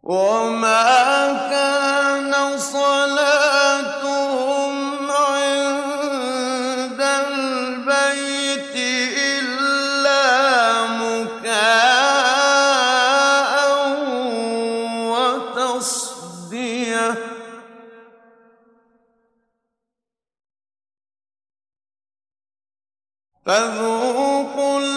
وَمَا كَانَ صَلَاتُهُمْ عِندَ الْبَيْتِ إِلَّا مُكَاءً وَتَصْدِيَةً ۚ فَذُوقُوا